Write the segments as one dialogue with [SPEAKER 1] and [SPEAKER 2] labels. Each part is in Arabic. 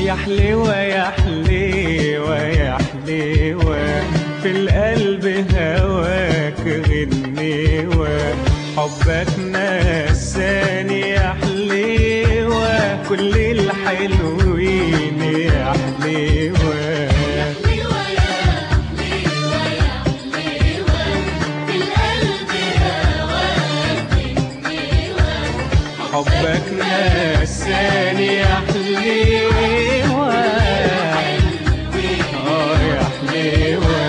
[SPEAKER 1] يا حليوة يا حليوة يا حليوة، في القلب هواك غنيوة، حبك نساني يا حليوة، كل الحلوين يا حليوة. حبك نساني يا حليوة، يا حليوة.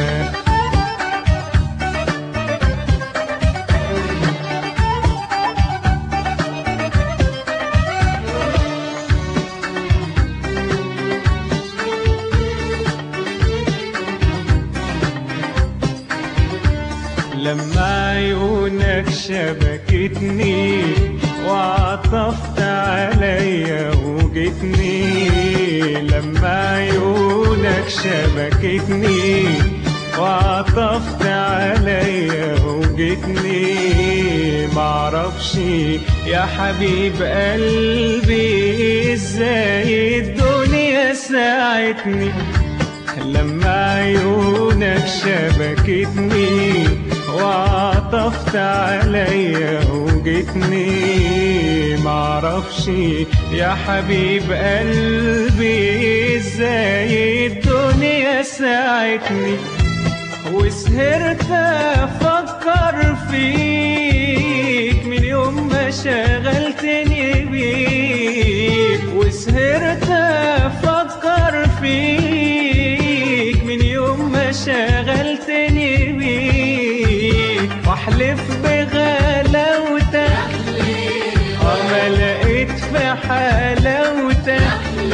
[SPEAKER 1] لما عيونك شبكتني وعطفت عليا وجتني، لما عيونك شبكتني وعطفت عليا وجتني، معرفش يا حبيب قلبي ازاي الدنيا ساعتني، لما عيونك شبكتني وعطفت عليا وجتني، معرفش يا حبيب قلبي ازاي الدنيا ساعتني، وسهرت افكر فيك من يوم ما شغلتني بيك، وسهرت افكر فيك من يوم ما شغلتني بيك، واحلف بغلاوتك ما لقيت في حلاوتك،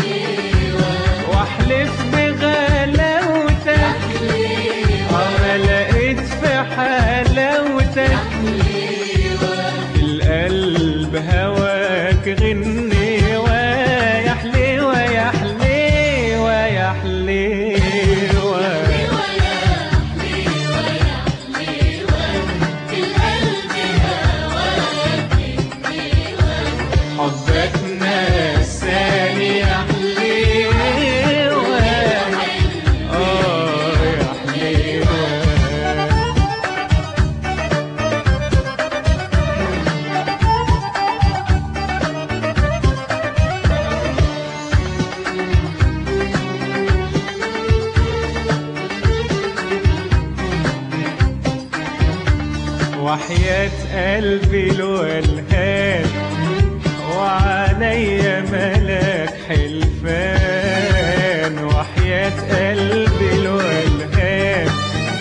[SPEAKER 1] واحلف بغلاوتك ما لقيت في حلاوتك، القلب هواك غنيوة يا حليوة يا حليوة يا حليوة. حبك نساني يا حليوة، يا حليوة. وحياة قلبي الولهان وعليا ملاك حلفان، وحياة قلبي الولهان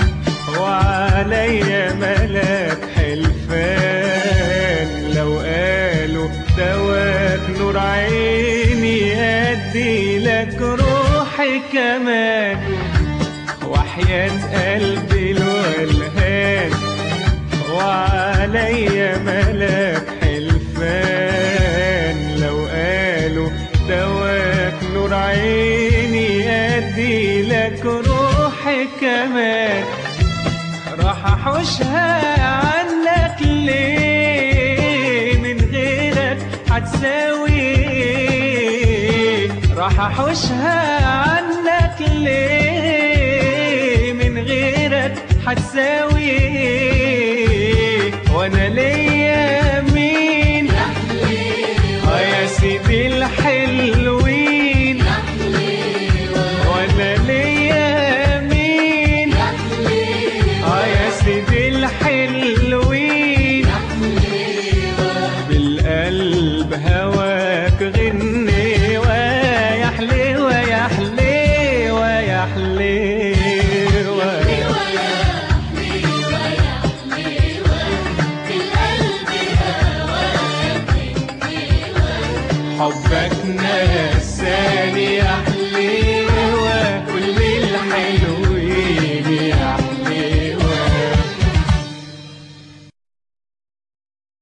[SPEAKER 1] وعليا ملاك حلفان، لو قالوا دواك نور عيني ادي لك روحي كمان، وحياة قلبي الولهان وعليا ملاك حلفان، لو قالوا دواك نور عيني ادي لك روحي كمان، راح احوشها عنك ليه من غيرك هتساوي، راح احوشها عنك ليه من غيرك هتساوي،